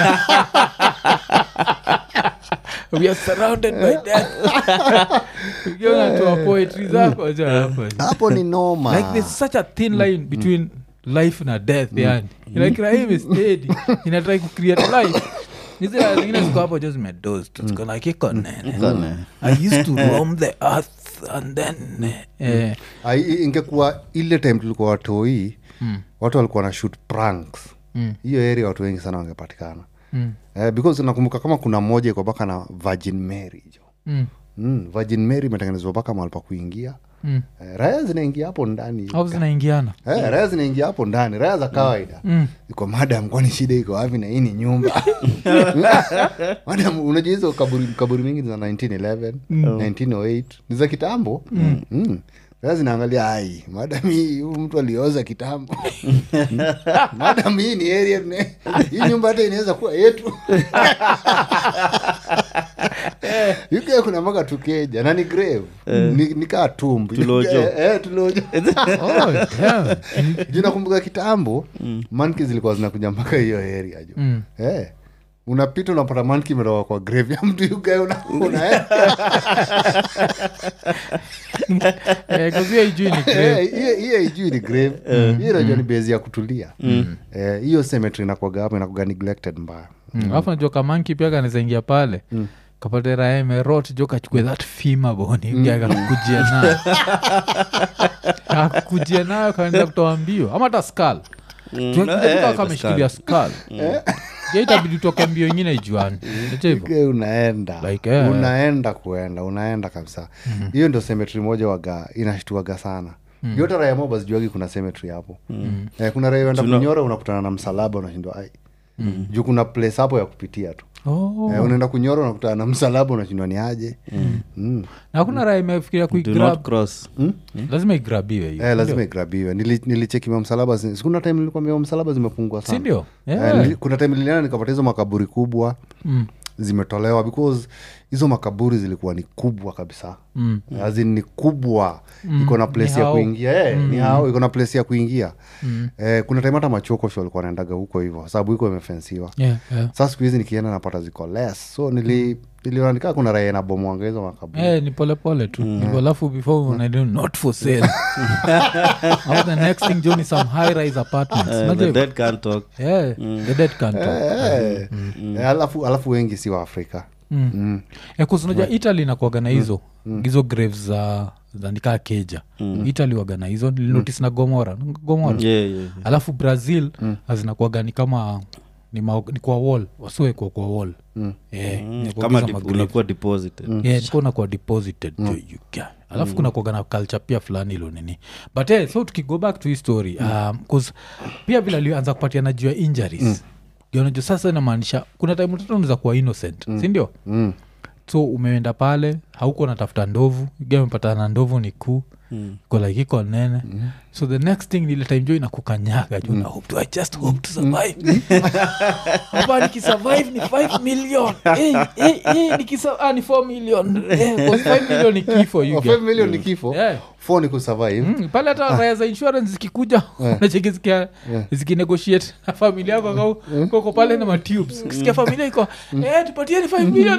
We are surrounded by death. Ukiona tu poetry zako hapo ni noma. Like there's such a thin line between life na death yani. Like Rahim is steady. Try to create life. Hizi zingine ziko hapo just meadows. Tuko na kikonene. I used to roam the earth and then ingekuwa ile time tulikuwa watoi watu walikuwa na shoot pranks. Hiyo area watu wengi sana wangepatikana. Because nakumbuka kama kuna moja iko baka na Virgin Mary jo. Virgin Mary imetengenezwa baka mahali pa kuingia. Raya zinaingia hapo ndani. Au zinaingiana? Raya zinaingia hapo ndani. Raya za kawaida. Iko madam kwani shida iko wapi na hii ni nyumba. Madam unajua hizo kaburi mingi za 1911, 1908 ni za kitambo. Sasa zinaangalia ai madam hii mtu alioza kitambo. Madam hii ni area hii nyumba hata inaweza kuwa yetu. Yuko kuna maka tukeja na ni grave. Ni kaa tumbu. Tulojo. Tulojo. Jina kumbuka kitambo monkey zilikuwa zinakuja mpaka hiyo area jo. Unapita unapata monkey merawa kwa grave ya mtu yugae una kuzia ijui ni grave. Hiyo ijui ni grave. Hiyo inajua ni base ya kutulia. Hiyo cemetery inakuwaga hapo inakuwa neglected mbaya. Alafu najua kama monkey pia kanaweza ingia pale. Kapata raha imerot jo kachukue that femur bone ingia kujia nayo. Kujia nayo kaenda kutoa mbio ama hata skull. Tunakuwa kama ameshikilia skull. Itabidi utoke mbio nyingine ijuani. Unaenda unaenda kabisa. Hiyo ndio cemetery moja waga inashtuaga sana. Yote raya moba zijuagi kuna cemetery hapo. Kuna raya uenda kunyora unakutana na msalaba unashindwa ai. Juu kuna place hapo ya kupitia tu. Unaenda kunyora unakutana na msalaba unashindwa ni aje. Na kuna raya imefikiria kuigrab cross. Lazima igrabiwe hiyo. Lazima igrabiwe. Nilicheki msalaba. Kuna time nilikwambia msalaba zimepungua sana. Si ndio? Kuna time niliona nikapata hizo makaburi kubwa zimetolewa because hizo makaburi zilikuwa ni kubwa kabisa. Azin ni kubwa. Iko na place ya kuingia. Ni hao iko na place ya kuingia. Kuna time hata machokosho walikuwa wanaendaga huko hivyo sababu iko imefensiwa. Sasa siku hizi nikienda napata ziko less. So niliona nikaa kuna raia na bomoanga hizo makaburi. Ni pole pole tu. Alafu before unaenda not for sale. The next thing Johnny some high rise apartments. The dead can't talk. The dead can't talk. Alafu wengi si wa Afrika. Kusunaja Italy inakuwaga na hizo graves za nikaa keja. Italy waga na hizo nilinotice na Gomora. Alafu Brazil zinakuwaga ni kama ni kwa wall wasiwe kwa wall. Kama unakuwa deposited. Unakuwa deposited you can. Alafu kuna kuwaga na culture pia fulani ilo nini. But so tukigo back to his story because pia vile alianza kupatia na juu ya injuries. Unajua sasa inamaanisha kuna time mtoto unaweza kuwa innocent sindio so umeenda pale hauko natafuta ndovu umepatana na ndovu ni kuu iko nene so the next thing ile time jo inakukanyaga jo na hope to I just hope to survive hapa nikisurvive ni 5 million ni 4 million because 5 million ni kifo you 5 million ni kifo 4 ni kusurvive pale hata raya za insurance zikikuja unachekisikia zikinegotiate na familia yako koko pale na matubes kisikia familia iko tupatie ni 5 million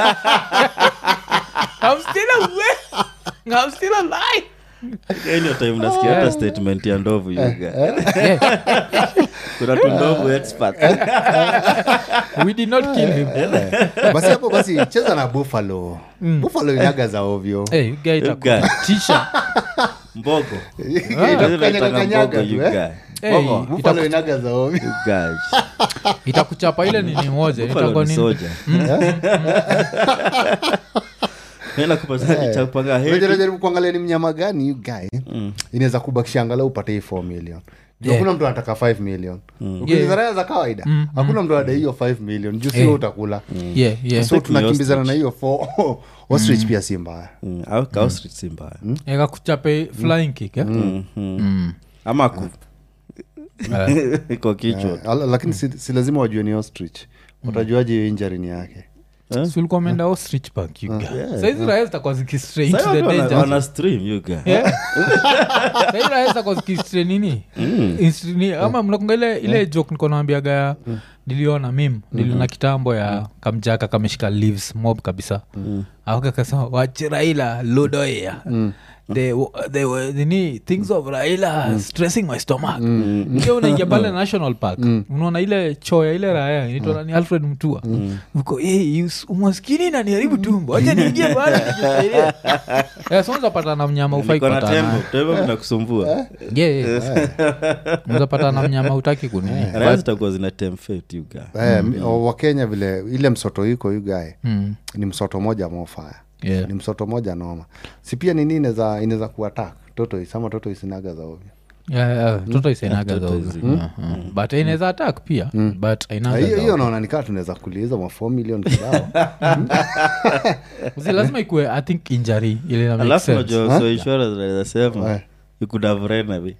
I'm still alive Ile time nasikia hata statement ya ndovu yuga. Kuna tundovu expert. We did not kill him. Basi hapo basi cheza na buffalo. Buffalo inaga za ovyo. You guy itakutisha. Mbogo. Kanyaga yuga. Buffalo inaga za ovyo. Guys. Itakuchapa ile nini moja itakuwa nini? Soja. Nena kupasa chapanga head. Unajaribu kuangalia ni mnyama gani you guy. Inaweza kubakisha angalau upate 4 million. Hakuna mtu anataka 5 million. Ukizaraya za kawaida. Hakuna mtu anadai hiyo 5 million. Juu sio utakula. So tunakimbizana na hiyo 4 ostrich pia si mbaya. Au ostrich si mbaya. Eka kuchape flying kick ama iko kichwa. Lakini si lazima wajue ni ostrich. Watajuaje hiyo injury ni yake? So ulikuwa umeenda ostrich park you guy. Saizi raya zitakuwa zikistrain to the danger. Wana stream you guy. Saizi raya zitakuwa zikistrain nini? Ama mnakunga ile joke niko naambiaga niliona niliona kitambo ya kamjaka kameshika leaves mob kabisa. Auka kasema wache Raila lodoya. They were things of Raila stressing my stomach. Ndio unaingia pale National Park. Unaona ile choya ile raya inaitwa ni Alfred Mutua. Uko umaskini na niharibu tumbo. Acha niingie pale. So unapata na mnyama ufai kupata. Tembo tunakusumbua. Unapata na mnyama utaki kunini. Raya zitakuwa zina temfate you guy. Wa Kenya vile ile msoto yuko you guy. Ni msoto moja mofaya. Ni msoto moja noma. Si pia nini inaweza kuattack toto isama toto isinaga za ovyo. Toto isinaga za ovyo. But inaweza attack pia. But inaga. Hiyo naona nikaa tunaweza kuliza 4 million kibao. Usi lazima ikue I think injury ile na make sense. Alafu unajua so insurance inaweza sema you could have ran away.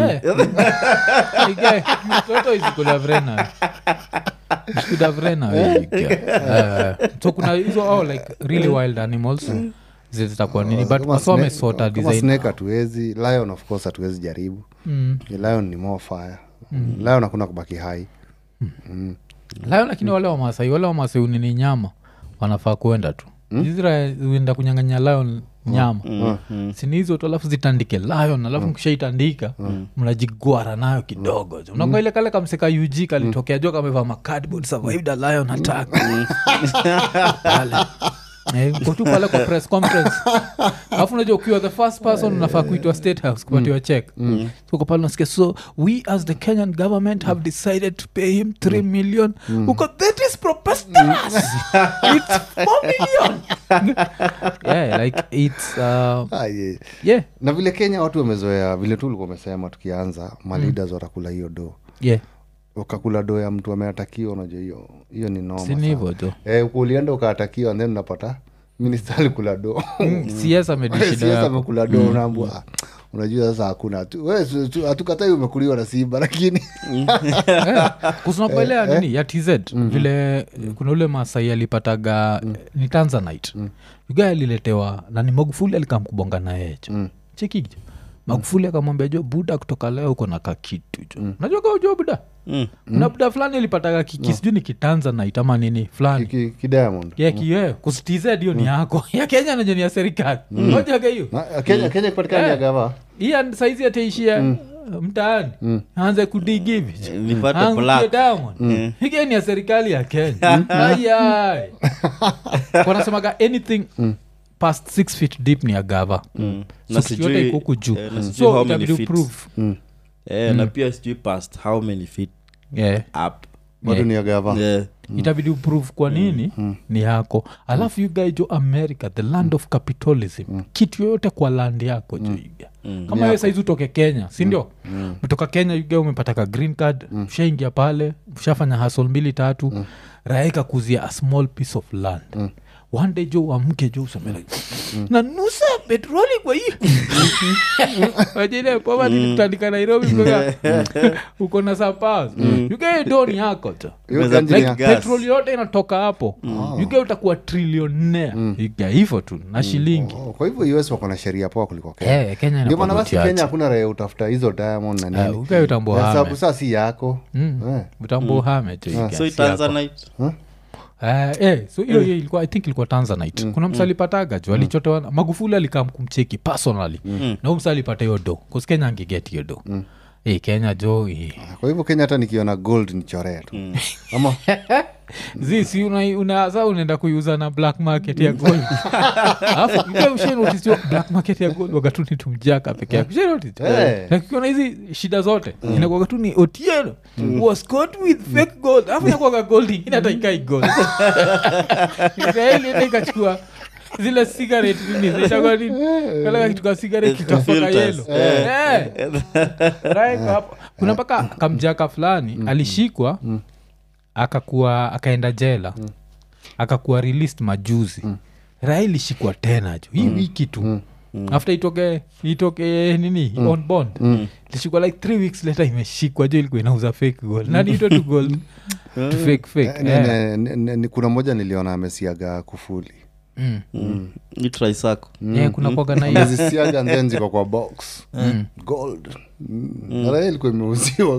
Toto is could have ran away. Could have ran away. So kuna hizo like really wild animals zitakuwa nini but wasome sota design. Kama snake hatuwezi, lion of course hatuwezi jaribu. Lion ni more fire. Lion hakuna kubaki hai. Lion lakini wale wa Masai unini nyama wanafaa kuenda tu. Israel uenda kunyang'anya lion nyama sini hizo tu alafu zitandike lion alafu mkishaitandika mnajigwara nayo kidogo unakuwa ile kale kamseka UG kalitokea joka amevaa macardboard survived a lion attack kutu pale kwa press conference alafu unajua ukiwa the first person unafaa kuitwa State House kupatiwa check so kwa pale unasikia so we as the Kenyan government have decided to pay him 3 million uko that is preposterous it's 4 million like it's na vile Kenya watu wamezoea vile tu ulikuwa umesema tukianza leaders watakula hiyo do wakakula do ya mtu ameatakiwa unajua hiyo ni noma sana. Hivyo tu. Ulienda ukaatakiwa and then unapata minister alikula do. Siasa amekula do unaambia unajua sasa hakuna tu wewe hatukatai umekuliwa na Simba lakini kusunapelea nini ya TZ vile kuna ule Masai alipataga ni Tanzanite yuga aliletewa na ni Magufuli alikamkubonga na yeye cheki Magufuli akamwambia jo buda kutoka leo uko na kakitu jo unajua kwa jo buda na buda fulani alipataga kikisiju ni Kitanzanite ama nini fulani ki Diamond kusitiza hiyo ni yako ya Kenya na ni ya serikali ngoja hiyo Kenya kupatikana ya gava hii saizi ataishia mtaani aanze kudigi hivi nipate black Diamond hii ni ya serikali ya Kenya ayai wanasemaga anything past 6 feet deep ni ya gava na sijui ikuku juu so itabidi proof na pia sijui past how many feet up bado ni ya gava itabidi proof kwa nini ni yako alafu you guys jo America the land of capitalism kitu yoyote kwa land yako jo kama wewe saizi utoke Kenya si ndio umetoka Kenya you guys umepata ka green card ushaingia pale ushafanya hustle 2-3 raika kuzia a small piece of land one day jo amke jo usamela na nusa petroli kwa hiyo wajile poba nilitandika Nairobi mpaka uko na sapas yuke doni yako tu like petroli yote inatoka hapo yuke utakuwa trillionaire yuke hivyo tu na shilingi kwa hivyo US wako na sheria poa kuliko Kenya Kenya ndio maana basi Kenya hakuna raia utafuta hizo diamond na nini yuke utambo hame sababu sasa si yako utambo hame tu so Tanzanite so hiyo ilikuwa I think ilikuwa Tanzanite kuna msalipataga jo alichotoa Magufuli alikam kumcheki personally na msalipata hiyo do cause Kenya angeget hiyo do Kenya jo kwa hivyo Kenya hata nikiona gold nichorea tu ama si unaza unaenda kuiuza na black market ya gold alafu ile ushenotice black market ya gold wakati tumjaka peke yake ushenotice na hizi shida zote inakuwa tu ni Otieno was caught with fake gold alafu inakuwa gold inataikai gold Israeli ikachukua zile cigarette nini zitakuwa nini kala kitu ka cigarette kitafaka yellow right hapo kuna paka kamjaka fulani alishikwa akaenda jela akakuwa released majuzi Raila shikwa tena jo hii wiki tu after itoke nini on bond ilishikwa like 3 weeks later imeshikwa jo ilikuwa inauza fake gold nani ito tu gold to fake kuna moja niliona amesiaga kufuli ni try sako kuna kwaga na hiyo zisiaga then ziko kwa box gold Raila ilikuwa imeuziwa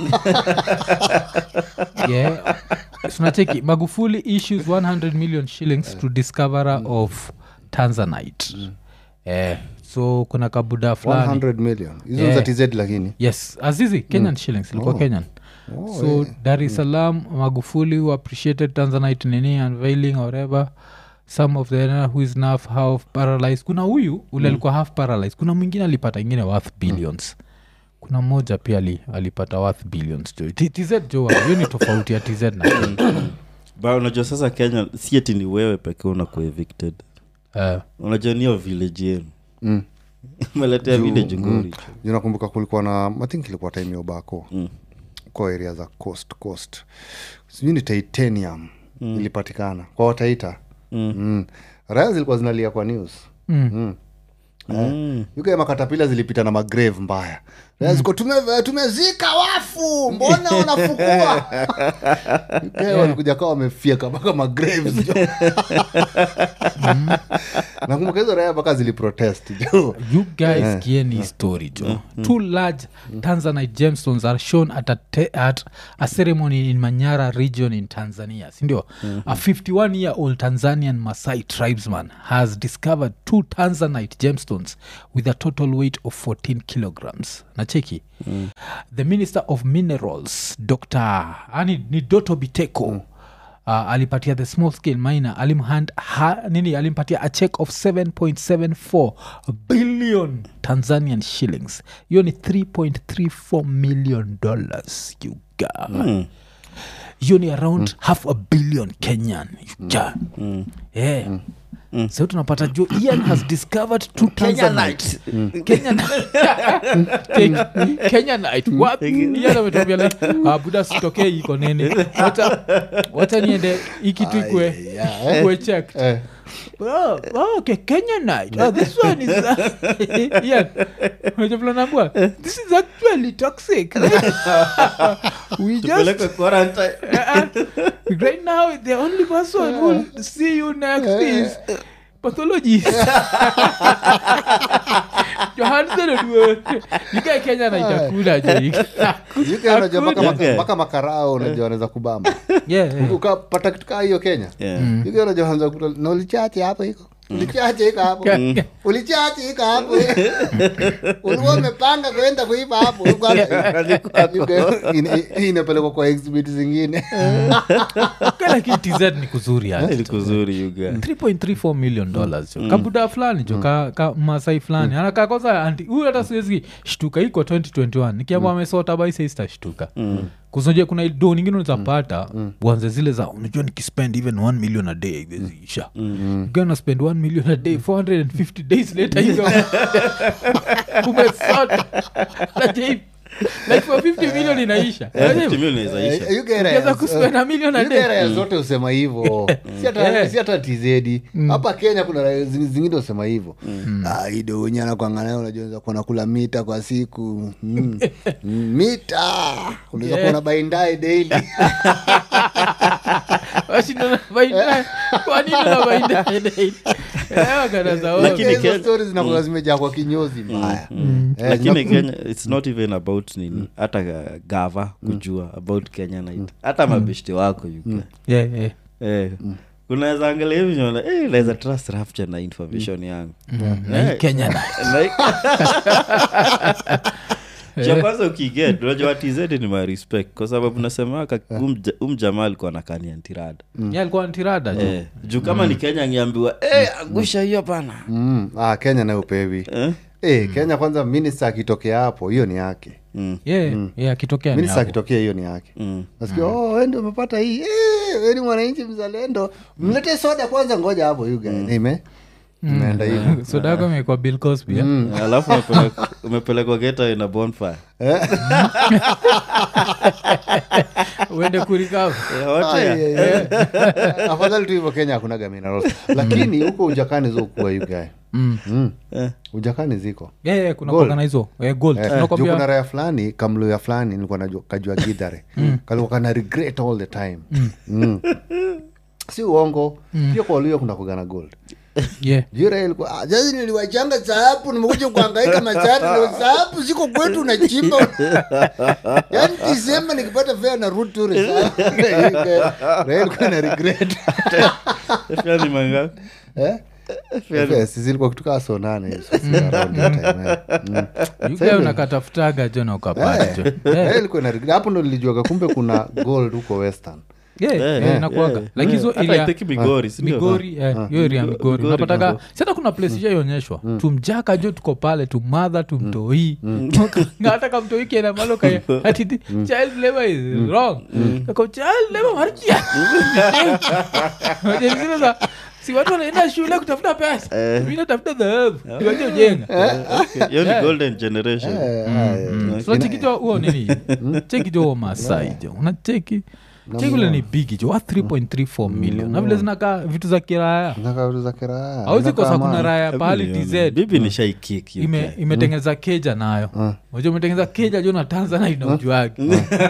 sunacheki Magufuli issues 100 million shillings to discoverer of Tanzanite so kuna kabuda fulani 100 million hizo za TZ lakini yes azizi Kenyan shillings ilikuwa Kenyan so Dar es Salaam Magufuli who appreciated Tanzanite nini unveiling or whatever some of the who is now half paralyzed kuna huyu ule alikuwa half paralyzed kuna mwingine alipata ingine worth billions kuna mmoja pia alipata worth billions jo TZ jo hiyo ni tofauti ya TZ na ba unajua sasa Kenya si eti ni wewe pekee unakuwa evicted unajua niyo village yenu meletea village ngori unakumbuka kulikuwa na I think ilikuwa time ya Bako kwa area za coast sijui ni titanium ilipatikana kwa wataita raya zilikuwa zinalia kwa news yuko ya makatapila zilipita na magrave mbaya ziko tumezika wafu mbona wanafukua yuko walikuja kawa wamefieka mpaka magraves nakumbuka hizo raya mpaka ziliprotest jo you guys kieni story jo 2 large Tanzanite gemstones are shown at a ceremony in Manyara region in Tanzania sindio a 51-year-old Tanzanian Maasai tribesman has discovered 2 Tanzanite gemstones with a total weight of 14 kilograms na cheki the Minister of Minerals Dr. ni Doto Biteko alipatia the small scale miner alimpatia a check of 7.74 billion Tanzanian shillings hiyo ni 3.34 million dollars you got hiyo ni around half a billion Kenyan you got so tunapata jo Ian has discovered 2 Tanzanite Kenyanite wapi Ian ametambia like buda sitokee iko nene wacha niende ikitu ikwe checked okay Kenyanite this one is Ian unajua nambua this is actually toxic we just quarantine right now the only person who will see you next is pathologist Johansson yuka Kenya na itakula je yuka unajua mpaka makarao unajua anaweza kubamba ukapata kitu kama hiyo Kenya yuka unajua anza kula na ulichache hapo iko ulichache iko hapo ulikuwa umepanga kwenda kuipa hapo inapelekwa kwa exhibit zingine kila kitu TZ ni kuzuri yani ni kuzuri you guys 3.34 million dollars kabuda fulani jo ka Masai fulani anaka kosa anti huyu hata siwezi shtuka iko 2021 nikiamua amesota by sister shtuka kuzoje kuna do nyingine unazapata uanze zile za unajua nikispend even 1 million a day isha gonna spend 1 million a day 450 days later you go umesota like for 50 million inaisha 50 million inaisha ukiweza kuspend a million a day raya zote usema hivyo si hata TZ hapa Kenya kuna raya zingine usema hivyo ido unyana kuangalia unajua kuna kula mita kwa siku mita unaweza kuona baindae daily washinda baindae kwa nini na baindae daily lakini Kenya stories zinakuwa zimejaa kwa kinyozi mbaya lakini Kenya it's not even about nini hata gava kujua about Kenya night hata mabeshte wako yuko unaweza angalia hivi unaona naweza trust rapture na information yangu Kenya night cha kwanza ukiget unajua TZ ni my respect kwa sababu nasema jamaa alikuwa anakania antirada alikuwa antirada juu kama ni Kenya angeambiwa angusha hiyo bana Kenya nayo upewi Kenya kwanza minister akitokea hapo hiyo ni yake akitokea minister akitokea hiyo ni yake nasikia wewe ndio umepata hii wewe ni mwananchi mzalendo mlete soda kwanza ngoja hapo you guys imeenda hivi soda yako imekuwa Bill Cosby alafu umepelekwa geta ina bonfire uende kurikava afadhali tu hivyo. Kenya hakuna minerals lakini huko ujakani zo kuwa you guys ujakani ziko kuna kuna hizo gold tunakwambia kuna raya fulani kamlo ya fulani nilikuwa najua kajua Githare kalikuwa kana regret all the time si uongo pia kwa leo kuna kugana gold jira ilikuwa jazi niliwachanga sahabu nimekuja kuhangaika machari na sahabu ziko kwetu na chimba yani December nikipata fare na route tour ilikuwa na regret yani manga zilikuwa kutoka so nane yuko unakatafutaga jona ukapata ilikuwa na regret hapo ndo nilijuaga kumbe kuna gold huko Western inakuaga like hizo area Migori hiyo area Migori unapataka sasa kuna place ionyeshwa tumjaka jo tuko pale tumadha tumtoi ngata kama mtoi kienda maloka ati child labor is wrong kwa child labor markia ndio si watu wanaenda shule kutafuta pesa mimi natafuta dhahabu ndio jenga hiyo ni golden generation so tikito huo nini tikito Masai jo unacheki chekule ni bigi jo 3.34 million na vile zinakaa vitu za kiraya hauzi kosa kuna raya pahali TZ bibi ni shaikiki imetengeneza keja nayo unajua imetengeneza keja jo na Tanzania inaujuagi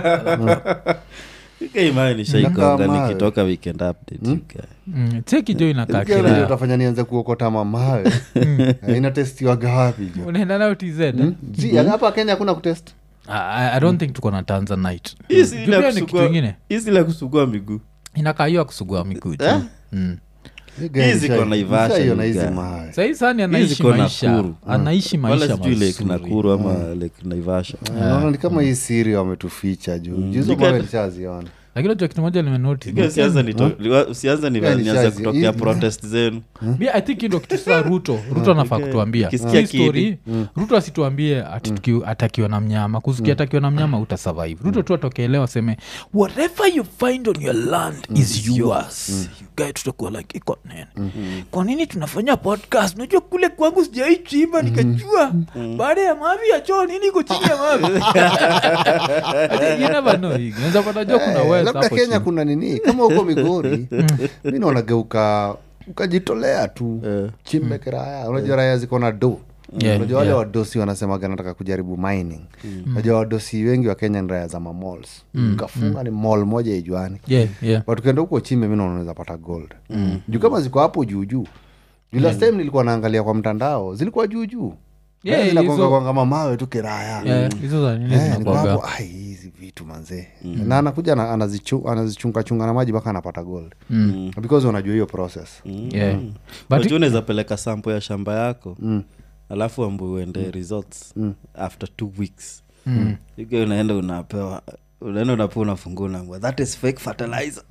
imani shaikonga nikitoka weekend update cheki jo inakaa kiraya utafanya nianze kuokota mamawe inatestiwaga wapi jo unaenda nayo TZ hapa Kenya hakuna kutest I don't think tuko na Tanzanite hizi la kusugua miguu inakaa hiyo kusugua miguu hizi kwa Naivasha sahii sani anaishi maisha mazuri Nakuru ama Naivasha naona ni kama hii siri wametuficha juu jizo mawe nishaziona lakini unajua kitu moja nimenotice usianza nianza kutokea protest zenu I think ndio kitu sasa Ruto anafaa kutuambia story Ruto asituambie atakiwa na mnyama kusikia atakiwa na mnyama utasurvive Ruto tu atokeelewa seme whatever you find on your land is yours you guys tutakuwa like iko nene kwa nini tunafanya podcast unajua kule kwangu sijaichimba nikajua baada ya mavi ya choo nini iko chini ya mavi you never know unaweza pata joke kuna labda Kenya kuna nini kama huko Migori mimi naona geuka ukajitolea tu chimbe kiraya unajua raya ziko na do unajua wale wadosi wanasema nataka kujaribu mining unajua wadosi wengi wa Kenya ni raya za malls ukafunga ni mall moja ijuani watu kenda huko chimbe mimi naona unaweza pata gold juu kama ziko hapo juu last time nilikuwa naangalia kwa mtandao zilikuwa juu zinagonga mamawe tu kiraya hizo za nini zinakuwa hizi vitu manze na anakuja anazichunga na maji mpaka anapata gold because unajua hiyo process but unaweza peleka sample ya shamba yako alafu ambu uende results after 2 weeks hiyo unaenda unapewa unafungua na that is fake fertilizer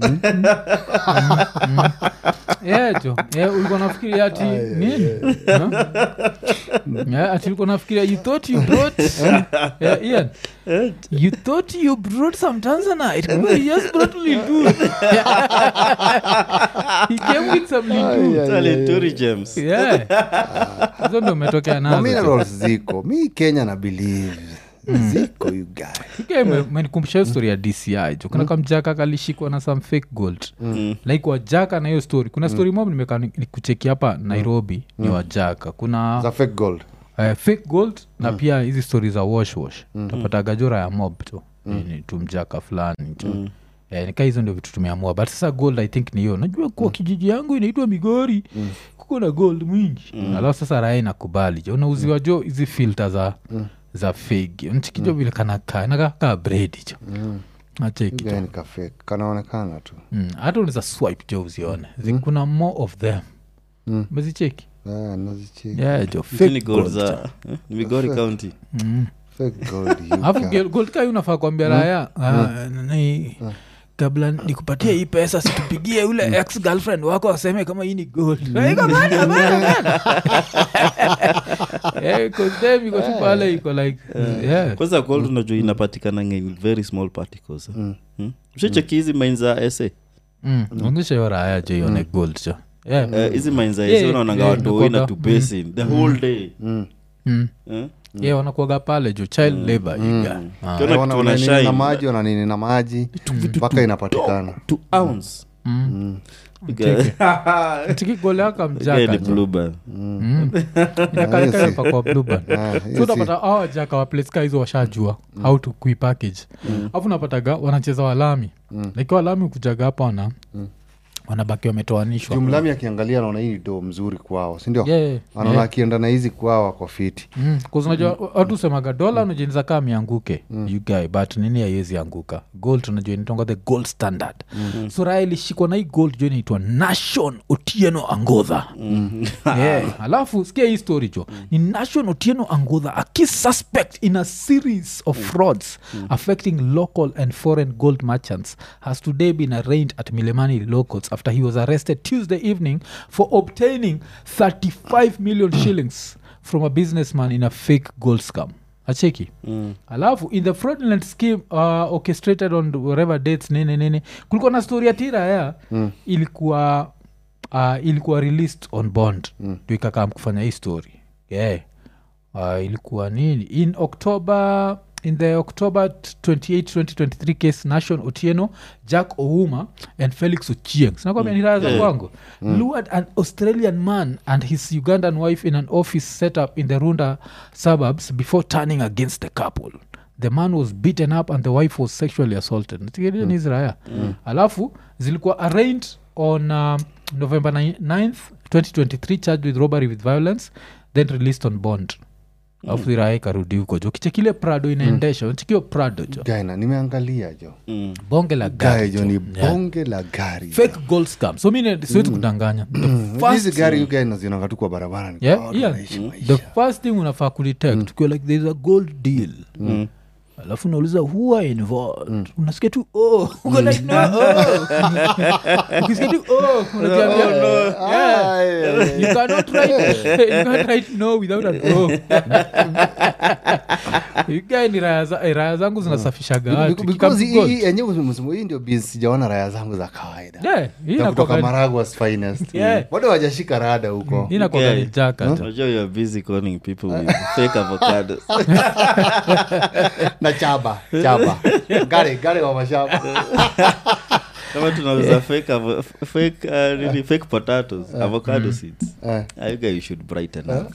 jo ulikuwa nafikiria ati nini ati ulikuwa nafikiria you thought you brought Ian you thought you brought some Tanzanite but you just brought Lindu he came with some Lindu Linturi gems hizo ndo umetokea nazo minerals ziko mi Kenya na believe ziko you guy menikumbusha story ya DCI jo kuna kamjaka kalishikwa na some fake gold like wajaka na hiyo story kuna story mob nimeka nikucheki hapa Nairobi ni wajaka kuna za fake gold fake gold na pia hizi stories za wash utapata gajora ya mob tu ni tumjaka fulani tu nika hizo ndio vitu tumeamua but sasa gold I think ni hiyo najua kwa kijiji yangu inaitwa Migori kuko na gold mwingi alafu sasa raia inakubali jo unauziwa jo hizi filter za fake nchikijo vile kanakaa bread jo acheki jo ni fake kanaonekana tu hata unaweza swipe jo uzione kuna more of them mzicheki nazicheki jo fake gold za Migori County fake gold afu gold kai unafaa kuambia raia kabla nikupatia hii pesa situpigie ule ex girlfriend wako aseme kama hii ni gold iko tu pale iko like kwanza gold unajua inapatikana in very small particles ushacheki hizi mines za essay onyesha hiyo raya jo ione gold jo hizi mines za essay unaonanga watu ina to basin the whole day wanakuaga pale jo child labor na maji wananini na maji mpaka inapatikana 2 ounce tiki gole aka mjaka ni blueband inakalika kwa blueband so utapata jaka wa place ka hizo washajua how to kuipackage afu unapataga wanacheza walami like walami kujaga hapa wanabaki wametoanishwa jumlami akiangalia anaona hii do mzuri kwao si ndio anaona akienda na hizi kwao wako fiti kwa unajua watu semaga dola unajinza kama mianguke you guy but nini haiwezi anguka gold unajua inatonga the gold standard so raha ilishikwa na hii gold jo inaitwa Nation Otieno Angodha alafu sikia hii story jo ni Nation Otieno Angodha a key suspect in a series of frauds affecting local and foreign gold merchants has today been arraigned at Milimani locals after he was arrested Tuesday evening for obtaining 35 million shillings from a businessman in a fake gold scam. Acheki. Alafu in the fraudulent scheme orchestrated on whatever dates nini kulikuwa na story ya tira ya ilikuwa released on bond ndio ikakaa kufanya hii story ilikuwa nini in the October 28, 2023 case, Nation Otieno, Jack Ouma, and Felix Ochieng. Lured an Australian man and his Ugandan wife in an office set up in the Runda suburbs before turning against the couple. The man was beaten up and the wife was sexually assaulted. Alafu, zilikuwa arraigned on November 9th, 2023, charged with robbery with violence, then released on bond. Afu irae karudi huko jo kichekile Prado inaendesha chikio Prado jo gaina nimeangalia jo bonge la gari jo ni bonge la gari fake gold scam so mimi siwezi kudanganya hizi gari ugaina zinanga tu kwa barabara ni the first thing unafaa kulitect tukiwa like there is a gold deal alafu nauliza who are involved unasikia tu uko like no ukisikia tu unajiambia you cannot write no without a you ni raya zangu zinasafishaga watu because hii ndio biz sijaona raya zangu za kawaida kutoka Maragwa's finest bado wajashika rada huko inakuwa ni jaka unajua you are busy calling people with fake avocados na chaba gari wa mashamba kama tunauza fake potatoes avocado seeds you should brighten up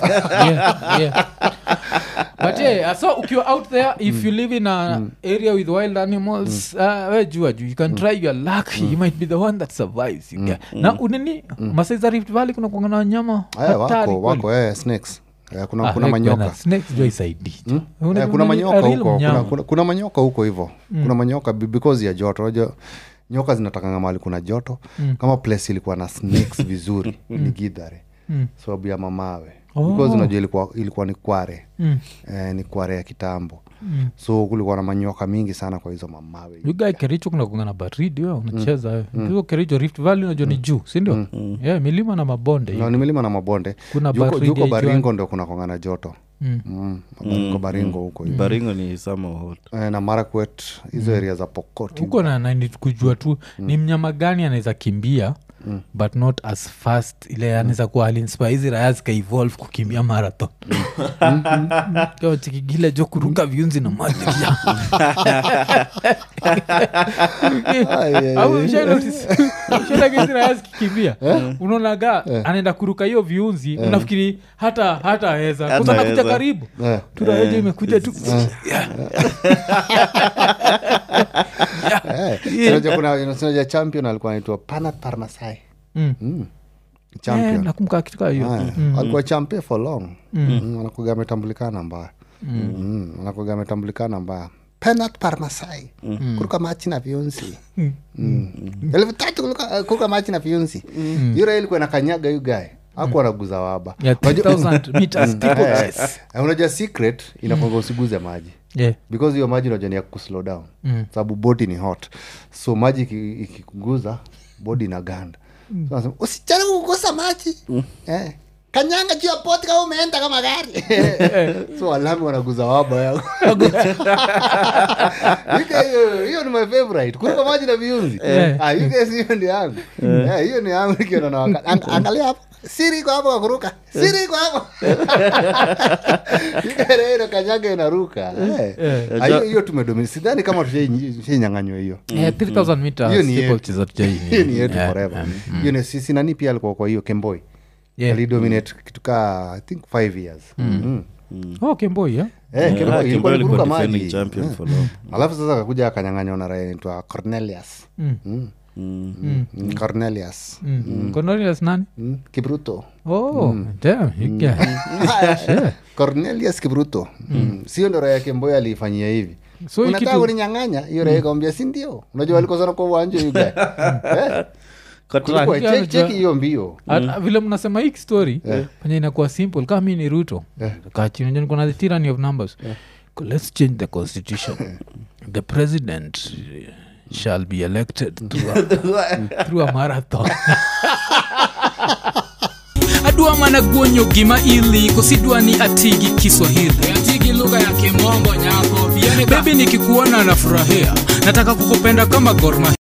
but so ukiwa out there if you live in an area with wild animals you can try your luck you might be the one that survives na unini Masai za Rift Valley kuna kuangana wanyama hatari wako snakes kuna manyoka snakes jo isaidi kuna manyoka huko kuna manyoka huko hivyo kuna manyoka because ya joto nyoka zinatakanga mahali kuna joto kama place ilikuwa na snakes vizuri ni Githare sababu ya mamawe because unajua ilikuwa ni kware ni kware ya kitambo so kulikuwa na manyoka mingi sana kwa hizo mamawe yuga Kericho kuna kungana baridi wewe unacheza hiyo Kericho Rift Valley unajua ni juu si ndio milima na mabonde ni milima na mabonde yuko Baringo ndio kuna kungana joto kwa Baringo huko Baringo ni summer hot na Marakwet hizo area za Pokot huko na kujua tu ni mnyama gani anaweza kimbia but not as fast ile anaweza kuwa alinspire hizi raya zika-evolve kukimbia marathon. Kwa chikigile jo kuruka viunzi na maji. Au ushaona hizi raya zikikimbia unaonaga anaenda kuruka hiyo viunzi unafikiri hata aweza kwa sababu anakuja karibu turaeje imekuja tu. Kuna champion alikuwa anaitwa Panat Parmasai. Champion. Nakumbuka kitu kama hiyo. Alikuwa champion for long. Anakuwa ametambulikana mbaya. Anakuwa ametambulikana mbaya. Panat Parmasai. Kuruka machi na viunzi. 3 kuruka machi na viunzi. Yule ilikuwa inakanyaga you guy. Hakuwa anaguza waba. 3000 meters steeplechase. Unajua secret inakwanga usiguze maji. Yeah. Because hiyo maji unajua ni ya kuslow down. Sababu body ni hot. So maji ikikuguza body inaganda. So nasema usijaribu kugusa maji. Kanyanga juu ya poti kama umeenda kama gari. So walami wanaguza waba yao. Hiyo ni my favorite. Kuruka maji na viunzi. You guys hiyo ni yangu. Hiyo ni yangu nikiona na wakati. Angalia hapo. Siri kwa hapo kuruka. Siri kwa hapo. Ile kanyanga inaruka. Hiyo tumedomini. Sidhani kama tushenyang'anywa hiyo. 3000 meters steeplechase tujai. Hiyo ni yetu forever. Hiyo ni sisi nani pia alikuwa kwa hiyo Kemboi. Alidominate kituka I think 5 years. Kemboi Kemboi ilikuwa kuruka maji champion for long. Alafu sasa akakuja akanyang'anywa na raia anaitwa Cornelius. Cornelius nani? Kipruto. Damn, you guy. Cornelius Kipruto. Sio ndo raia Kemboi alifanyia hivi. So unataka kuninyang'anya hiyo raia kaambia si ndio. Unajua walikosana kwa uwanja you guy. Cheki hiyo mbio. Vile mnasema hii story penye inakuwa simple kama mimi ni Ruto kachini kuna the tyranny of numbers. Let's change the constitution. The president shall be elected through a marathon. Adua mana guonyo gima ili kusidua ni atigi Kiswahili atigi lugha ya Kimombo nyako baby nikikuona nafurahia nataka kukupenda kama Gor Mahia.